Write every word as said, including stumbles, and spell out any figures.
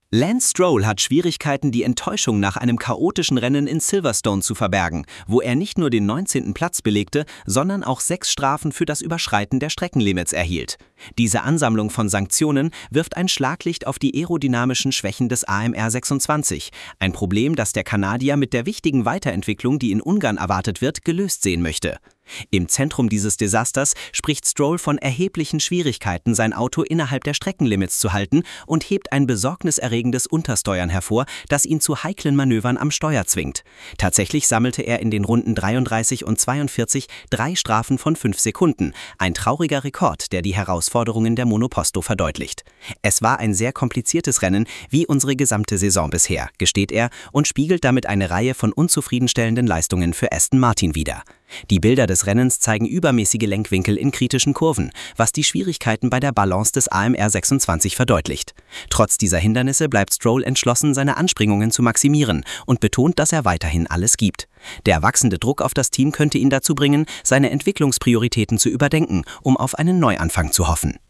Lance Stroll hat Schwierigkeiten, die Enttäuschung nach einem chaotischen Rennen in Silverstone zu verbergen, wo er nicht nur den neunzehnten Platz belegte, sondern auch sechs Strafen für das Überschreiten der Streckenlimits erhielt. Diese Ansammlung von Sanktionen wirft ein Schlaglicht auf die aerodynamischen Schwächen des A M R sechsundzwanzig, ein Problem, das der Kanadier mit der wichtigen Weiterentwicklung, die in Ungarn erwartet wird, gelöst sehen möchte. Im Zentrum dieses Desasters spricht Stroll von erheblichen Schwierigkeiten, sein Auto innerhalb der Streckenlimits zu halten und hebt ein besorgniserregendes Untersteuern hervor, das ihn zu heiklen Manövern am Steuer zwingt. Tatsächlich sammelte er in den Runden dreiunddreißig und zweiundvierzig drei Strafen von fünf Sekunden, ein trauriger Rekord, der die Herausforderungen der Monoposto verdeutlicht. Es war ein sehr kompliziertes Rennen, wie unsere gesamte Saison bisher, gesteht er und spiegelt damit eine Reihe von unzufriedenstellenden Leistungen für Aston Martin wider. Die Bilder des Rennens zeigen übermäßige Lenkwinkel in kritischen Kurven, was die Schwierigkeiten bei der Balance des A M R sechsundzwanzig verdeutlicht. Trotz dieser Hindernisse bleibt Stroll entschlossen, seine Anspringungen zu maximieren und betont, dass er weiterhin alles gibt. Der wachsende Druck auf das Team könnte ihn dazu bringen, seine Entwicklungsprioritäten zu überdenken, um auf einen Neuanfang zu hoffen.